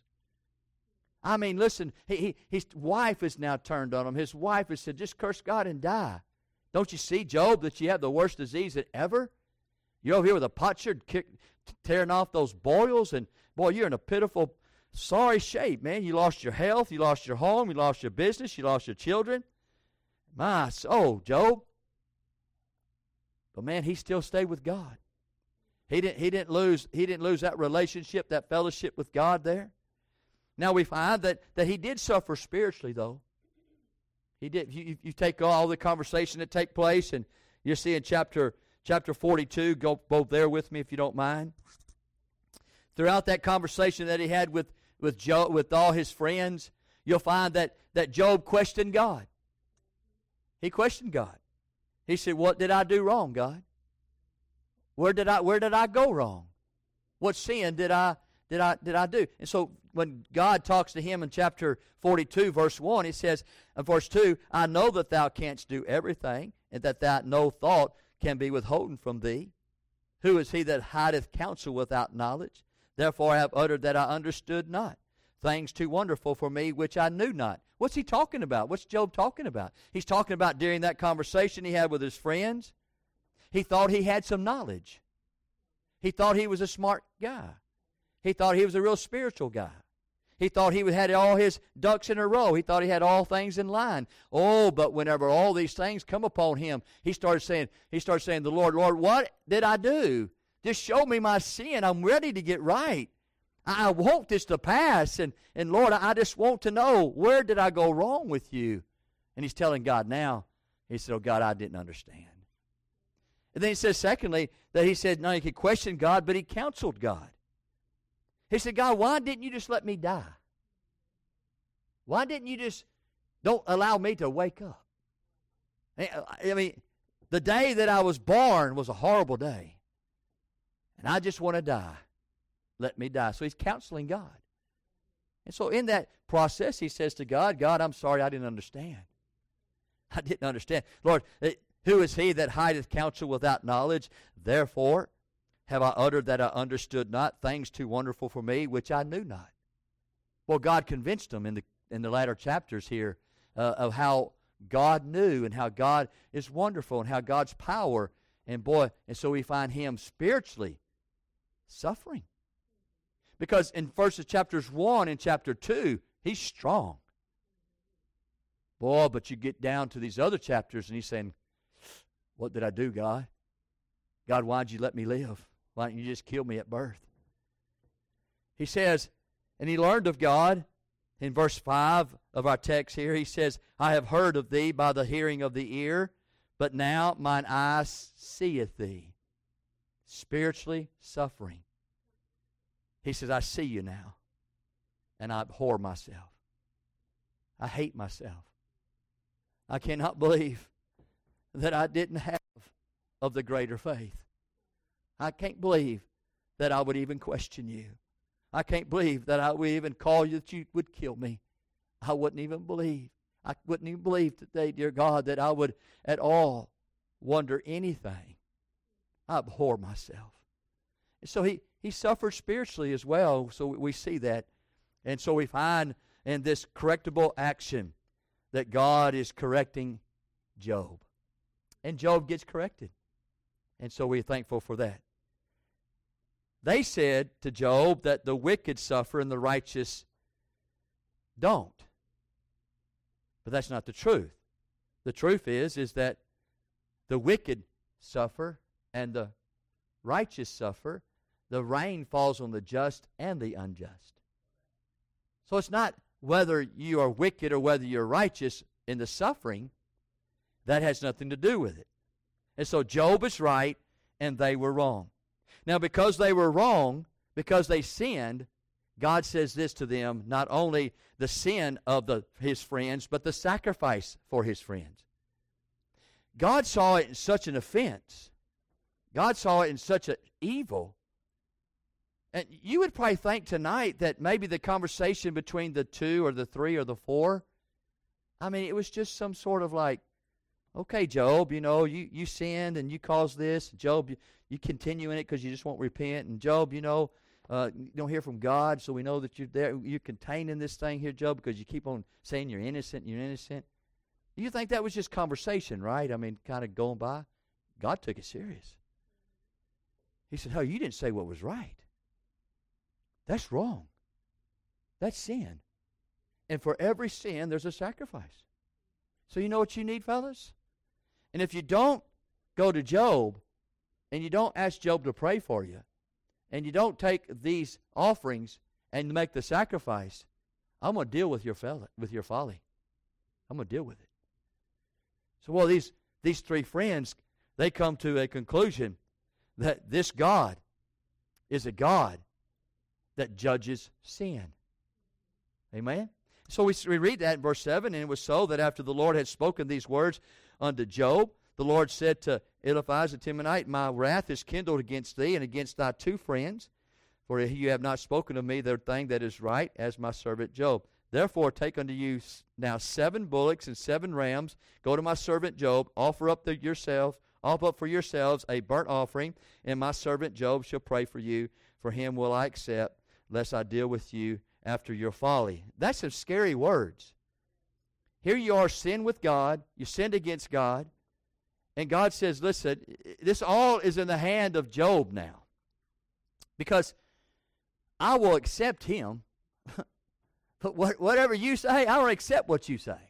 I mean, listen, his wife has now turned on him. His wife has said, "Just curse God and die." Don't you see, Job, that you have the worst disease that ever? You're over here with a potsherd tearing off those boils, and boy, you're in a pitiful, sorry shape, man. You lost your health, you lost your home, you lost your business, you lost your children. My soul, Job. But man, he still stayed with God. He didn't lose that relationship, that fellowship with God there. Now we find that he did suffer spiritually, though. He did. You take all the conversation that take place, and you see in chapter 42, go both there with me if you don't mind. Throughout that conversation that he had with Job, with all his friends, you'll find that Job questioned God. He questioned God. He said, "What did I do wrong, God? Where did I go wrong? What sin did I do?" And so when God talks to him in chapter 42, verse 1, he says, verse 2, "I know that thou canst do everything, and that no thought can be withholden from thee. Who is he that hideth counsel without knowledge? Therefore I have uttered that I understood not. Things too wonderful for me which I knew not." What's he talking about? What's Job talking about? He's talking about during that conversation he had with his friends, he thought he had some knowledge. He thought he was a smart guy. He thought he was a real spiritual guy. He thought he had all his ducks in a row. He thought he had all things in line. Oh, but whenever all these things come upon him, he started saying, "The Lord, what did I do? Just show me my sin. I'm ready to get right. I want this to pass. And Lord, I just want to know, where did I go wrong with you?" And he's telling God now. He said, "Oh, God, I didn't understand." And then he says, secondly, that he said, no, he could question God, but he counseled God. He said, "God, why didn't you just let me die? Why didn't you just don't allow me to wake up? I mean, the day that I was born was a horrible day. And I just want to die. Let me die." So he's counseling God. And so in that process, he says to God, "God, I'm sorry I didn't understand. I didn't understand. Lord, who is he that hideth counsel without knowledge? Therefore have I uttered that I understood not things too wonderful for me, which I knew not. Well, God convinced them in the latter chapters here of how God knew and how God is wonderful and how God's power. And so we find him spiritually suffering. Because in verses chapters 1 and chapter 2, he's strong. Boy, but you get down to these other chapters and he's saying, what did I do, God? God, why'd you let me live? Why didn't you just kill me at birth? He says, and he learned of God. In verse 5 of our text here, he says, I have heard of thee by the hearing of the ear, but now mine eye seeth thee. Spiritually suffering. He says, I see you now, and I abhor myself. I hate myself. I cannot believe that I didn't have of the greater faith. I can't believe that I would even question you. I can't believe that I would even call you, that you would kill me. I wouldn't even believe. I wouldn't even believe today, dear God, that I would at all wonder anything. I abhor myself. And so he suffered spiritually as well, so we see that. And so we find in this correctable action that God is correcting Job. And Job gets corrected. And so we're thankful for that. They said to Job that the wicked suffer and the righteous don't. But that's not the truth. The truth is that the wicked suffer and the righteous suffer. The rain falls on the just and the unjust. So it's not whether you are wicked or whether you're righteous in the suffering. That has nothing to do with it. And so Job is right and they were wrong. Now, because they were wrong, because they sinned, God says this to them, not only the sin of his friends, but the sacrifice for his friends. God saw it in such an offense. God saw it in such an evil. And you would probably think tonight that maybe the conversation between the 2 or the 3 or the 4, I mean, it was just some sort of like, okay, Job, you sinned and you caused this. Job, you continue in it because you just won't repent. And Job, you don't hear from God, so we know that you're contained in this thing here, Job, because you keep on saying you're innocent. You think that was just conversation, right? I mean, kind of going by. God took it serious. He said, you didn't say what was right. That's wrong. That's sin. And for every sin, there's a sacrifice. So you know what you need, fellas? And if you don't go to Job, and you don't ask Job to pray for you, and you don't take these offerings and make the sacrifice, I'm going to deal with your folly. I'm going to deal with it. So, these 3 friends, they come to a conclusion that this God is a God that judges sin. Amen? So we read that in verse 7, and it was so that after the Lord had spoken these words unto Job, the Lord said to Eliphaz the Temanite, my wrath is kindled against thee and against thy 2 friends, for you have not spoken of me the thing that is right, as my servant Job. Therefore take unto you now 7 bullocks and 7 rams. Go to my servant Job, offer up for yourselves a burnt offering, and my servant Job shall pray for you. For him will I accept, lest I deal with you after your folly. That's some scary words. Here you are, sin with God. You sinned against God. And God says, listen, this all is in the hand of Job now. Because I will accept him. But whatever you say, I will accept what you say.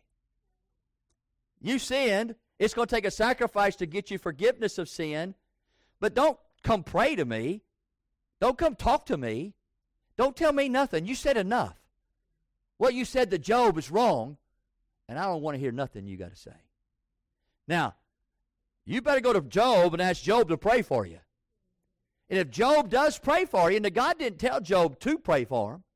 You sinned. It's going to take a sacrifice to get you forgiveness of sin. But don't come pray to me. Don't come talk to me. Don't tell me nothing. You said enough. What you said to Job is wrong, and I don't want to hear nothing you got to say. Now, you better go to Job and ask Job to pray for you. And if Job does pray for you, and God didn't tell Job to pray for him,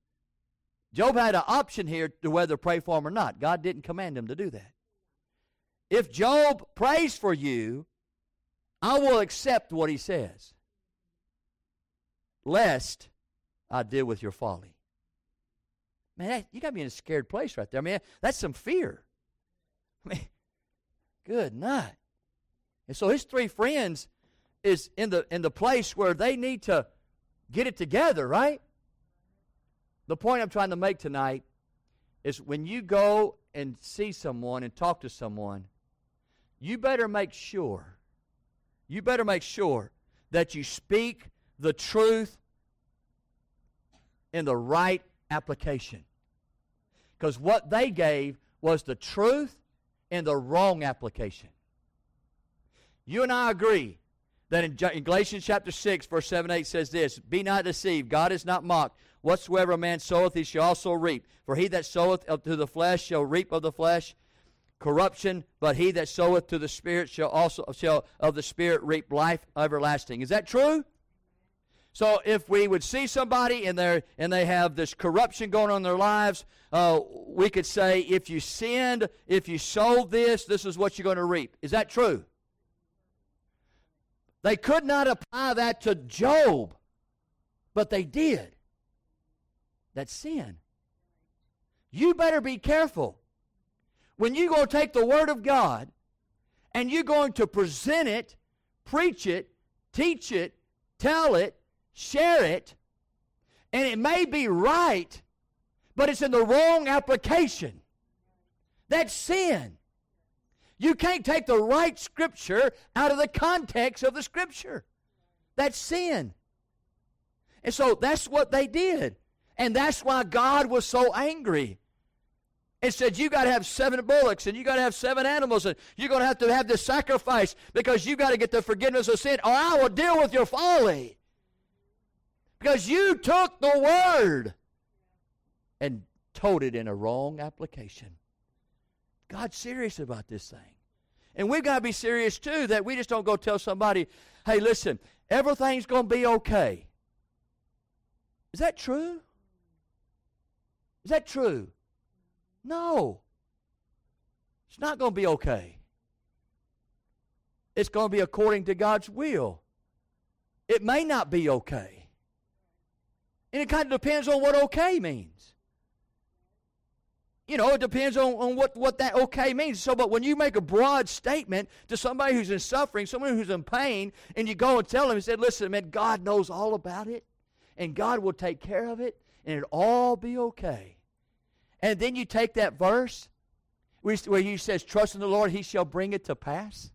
Job had an option here to whether to pray for him or not. God didn't command him to do that. If Job prays for you, I will accept what he says, lest I deal with your folly. Man, you got to be in a scared place right there. I mean, that's some fear. I mean, Good night. And so his three friends is in the place where they need to get it together, right? The point I'm trying to make tonight is when you go and see someone and talk to someone, you better make sure that you speak the truth in the right application. Because what they gave was the truth in the wrong application. You and I agree that in Galatians chapter 6, verse 7 8 says this, "Be not deceived, God is not mocked. Whatsoever a man soweth, he shall also reap. For he that soweth to the flesh shall reap of the flesh corruption, but he that soweth to the Spirit shall of the Spirit reap life everlasting." Is that true? So if we would see somebody and they have this corruption going on in their lives, we could say, if you sinned, if you sowed this is what you're going to reap. Is that true? They could not apply that to Job, but they did. That's sin. You better be careful. When you're going to take the Word of God and you're going to present it, preach it, teach it, tell it, share it, and it may be right, but it's in the wrong application. That's sin. You can't take the right Scripture out of the context of the Scripture. That's sin. And so that's what they did. And that's why God was so angry. It said, you got to have 7 bullocks, and you got to have 7 animals, and you're going to have this sacrifice because you got to get the forgiveness of sin, or I will deal with your folly. Because you took the Word and told it in a wrong application. God's serious about this thing. And we've got to be serious too, that we just don't go tell somebody, hey, listen, everything's going to be okay. Is that true? Is that true? No. It's not going to be okay. It's going to be according to God's will. It may not be okay. And it kind of depends on what okay means. You know, it depends on what that okay means. So, but when you make a broad statement to somebody who's in suffering, someone who's in pain, and you go and tell them, and say, listen, man, God knows all about it, and God will take care of it, and it'll all be okay. And then you take that verse where he says, trust in the Lord, he shall bring it to pass.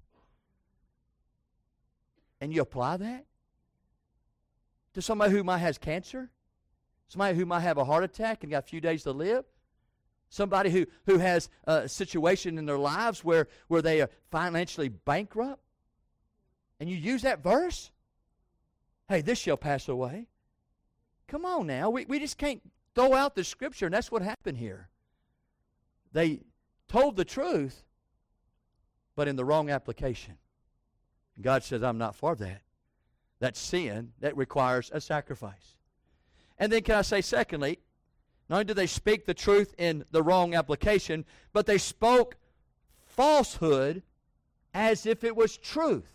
And you apply that to somebody who might have cancer, somebody who might have a heart attack and got a few days to live, somebody who has a situation in their lives where they are financially bankrupt, and you use that verse, hey, this shall pass away. Come on now. We just can't throw out the Scripture, and that's what happened here. They told the truth, but in the wrong application. God says, I'm not for that. That's sin. That requires a sacrifice. And then can I say, secondly, not only did they speak the truth in the wrong application, but they spoke falsehood as if it was truth.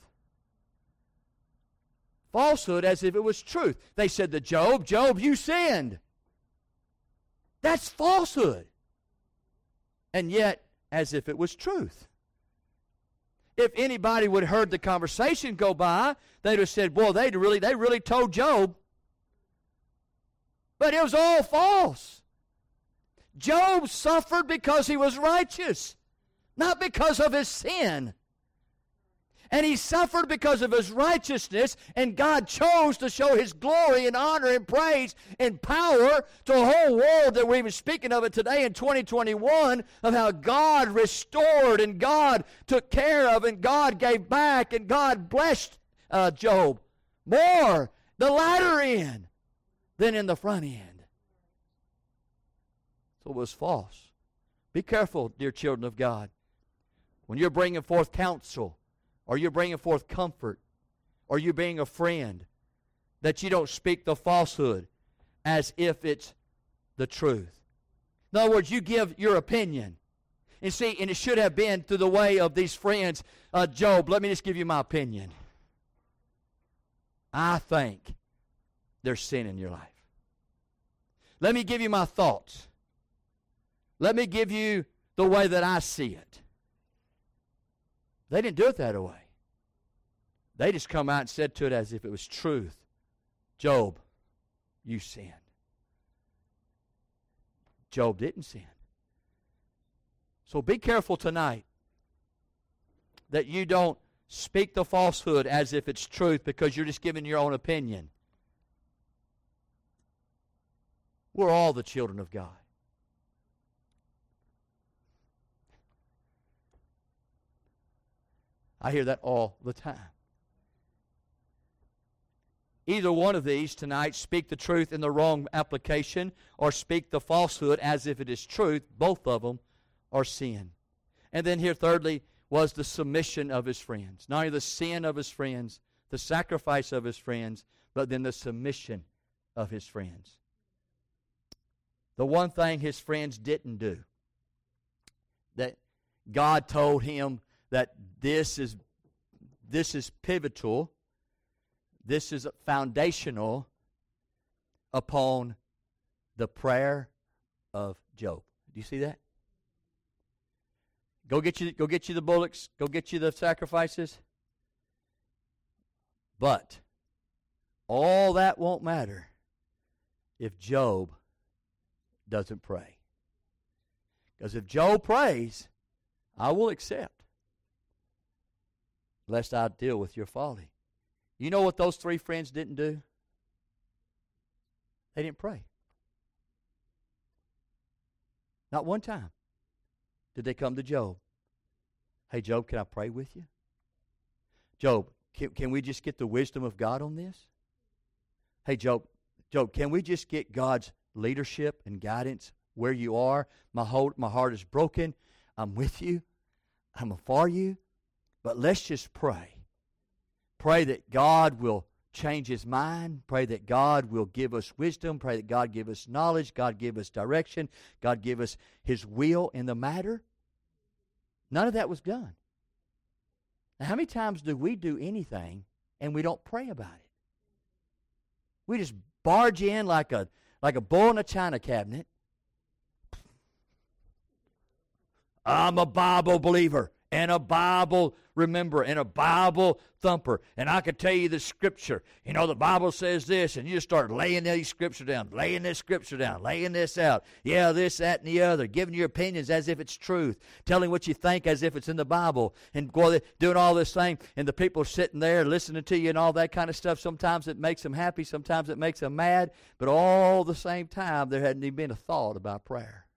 Falsehood as if it was truth. They said to Job, Job, you sinned. That's falsehood. And yet, as if it was truth. If anybody would have heard the conversation go by, they'd have said, boy, they really told Job. But it was all false. Job suffered because he was righteous, not because of his sin. And he suffered because of his righteousness, and God chose to show his glory and honor and praise and power to a whole world that we're even speaking of it today in 2021, of how God restored and God took care of and God gave back and God blessed Job more the latter end than in the front end. So it was false. Be careful, dear children of God, when you're bringing forth counsel, or you're bringing forth comfort, or you're being a friend, that you don't speak the falsehood as if it's the truth. In other words, you give your opinion. And see, and it should have been through the way of these friends. Job, let me just give you my opinion. I think there's sin in your life. Let me give you my thoughts. Let me give you the way that I see it. They didn't do it that way. They just come out and said to it as if it was truth. Job, you sinned. Job didn't sin. So be careful tonight that you don't speak the falsehood as if it's truth because you're just giving your own opinion. We're all the children of God. I hear that all the time. Either one of these tonight, speak the truth in the wrong application or speak the falsehood as if it is truth. Both of them are sin. And then here, thirdly, was the submission of his friends. Not only the sin of his friends, the sacrifice of his friends, but then the submission of his friends. The one thing his friends didn't do, that God told him that this is pivotal, this is foundational upon the prayer of Job. Do you see that? Go get you the bullocks. Go get you the sacrifices. But all that won't matter if Job doesn't pray. Because if Job prays, I will accept, lest I deal with your folly. You know what those three friends didn't do? They didn't pray. Not one time did they come to Job. Hey, Job, can I pray with you? Job, can we just get the wisdom of God on this? Hey, Job, can we just get God's leadership and guidance where you are? My heart is broken. I'm with you. I'm for you. But let's just pray. Pray that God will change his mind. Pray that God will give us wisdom. Pray that God give us knowledge. God give us direction. God give us his will in the matter. None of that was done. Now, how many times do we do anything and we don't pray about it? We just barge in like a bull in a china cabinet. I'm a Bible believer and a Bible rememberer and a Bible thumper, and I could tell you the scripture. You know, the Bible says this, and you just start laying these scripture down, laying this scripture down, laying this out. Yeah, this, that, and the other, giving your opinions as if it's truth, telling what you think as if it's in the Bible, and doing all this thing, and the people sitting there listening to you and all that kind of stuff. Sometimes it makes them happy, sometimes it makes them mad, but all the same time, there hadn't even been a thought about prayer.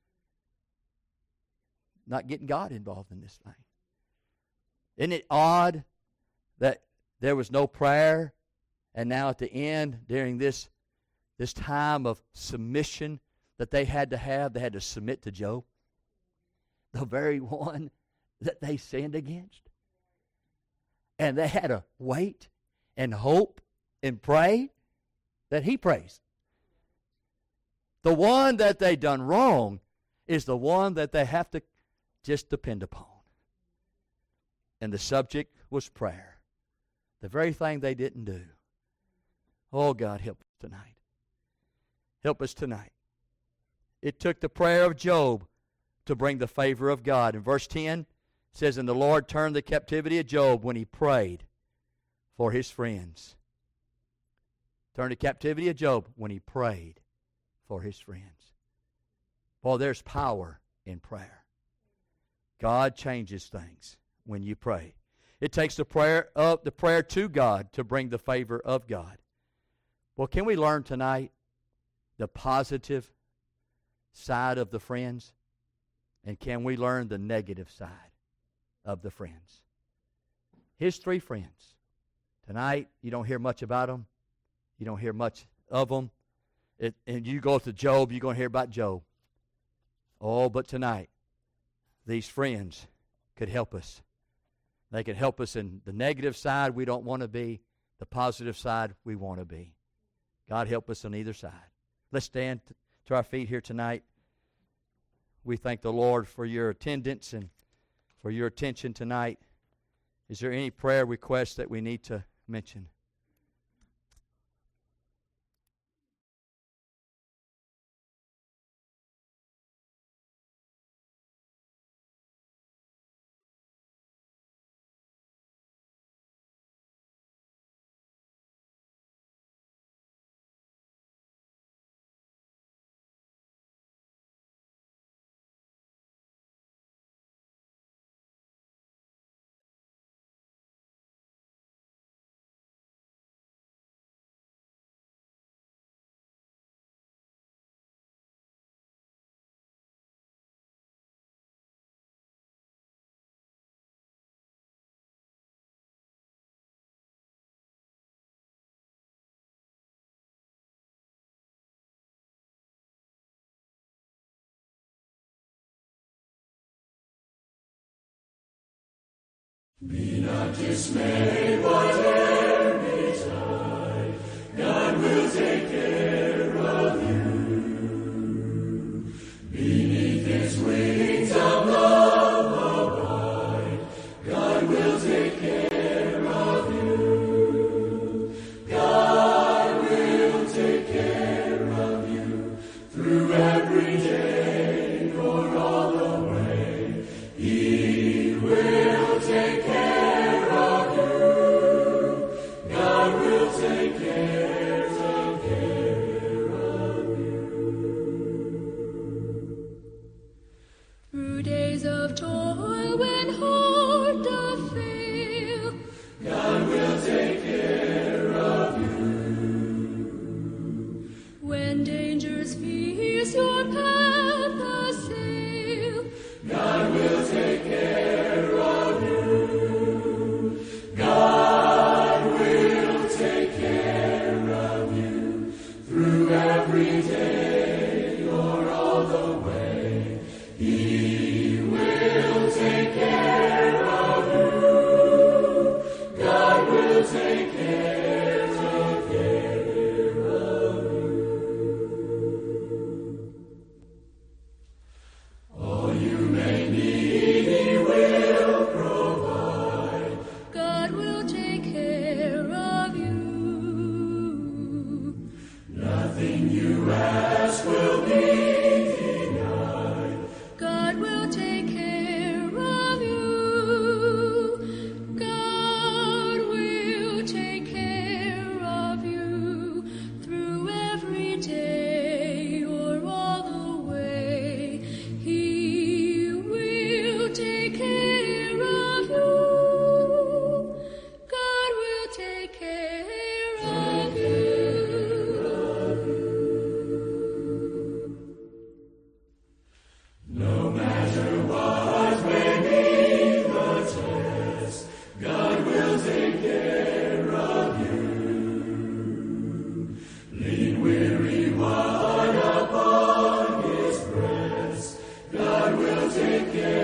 Not getting God involved in this thing. Isn't it odd that there was no prayer, and now at the end, during this time of submission that they had to submit to Job, the very one that they sinned against? And they had to wait and hope and pray that he prays. The one that they done wrong is the one that they have to just depend upon. And the subject was prayer. The very thing they didn't do. Oh, God, help us tonight. Help us tonight. It took the prayer of Job to bring the favor of God. In verse 10, it says, and the Lord turned the captivity of Job when he prayed for his friends. Turned the captivity of Job when he prayed for his friends. Boy, there's power in prayer. God changes things when you pray. It takes the prayer to God to bring the favor of God. Well, can we learn tonight the positive side of the friends? And can we learn the negative side of the friends? His three friends. Tonight, you don't hear much about them. You don't hear much of them. And you go to Job, you're going to hear about Job. Oh, but tonight, these friends could help us. They could help us in the negative side we don't want to be, the positive side we want to be. God help us on either side. Let's stand to our feet here tonight. We thank the Lord for your attendance and for your attention tonight. Is there any prayer requests that we need to mention? Be not dismayed, whatever betide, God will take care of you. Beneath His wings of love abide, God will take care of you. God will take care of you through every day or all the way. He will take care of you. God will take care of you. Through days of toil when heart doth fail, God will take care of you. when dangers fierce your path assail, God will take care of you. God will take care of you through every day or all the way. He will take care of you. God will take care of you. All you may need, He will provide. God will take care of you. Nothing you ask will be denied. God will take care of you. God will take care of you through every day or all the way. He will take care of you. God will take care of you. No matter what may be the test, God will take care of you. Lean weary one upon His breast, God will take care